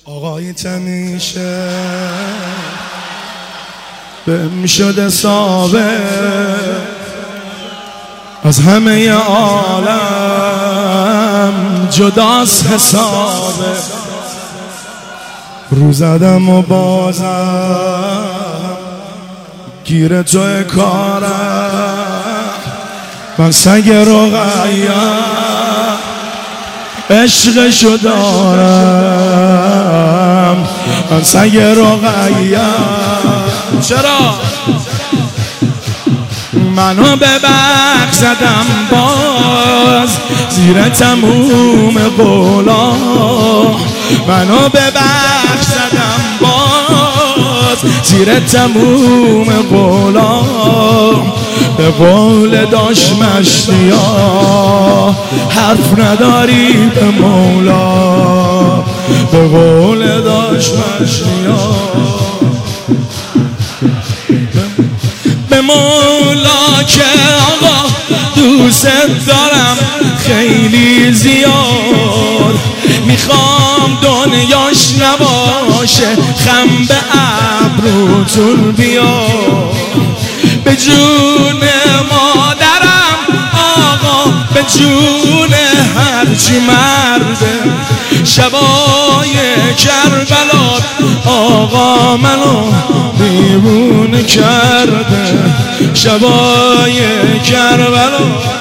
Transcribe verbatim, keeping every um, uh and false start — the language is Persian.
آقای تمیشه بهم شده ثابت از همه عالم جداست حسابه. رو زدم و بازم گیر توی کارم، من سگ رقیه عشقشو دارم، من سگ رقیه. چرا؟ منو به بخ زدم باز زیر تموم قولا، منو به بخ زدم باز زیر تموم قولا. به قول داشت مشتیا حرف نداری به مولا، به قول داشت مشتیا به مولا که آقا دوست دارم خیلی زیاد، میخوام دنیاش نباشه خم به ابروتون بیاد. به جون مادرم آقا، به جون هرچی مرده، شبای کربلا آقا منو دیوونه کرده، شبای کربلا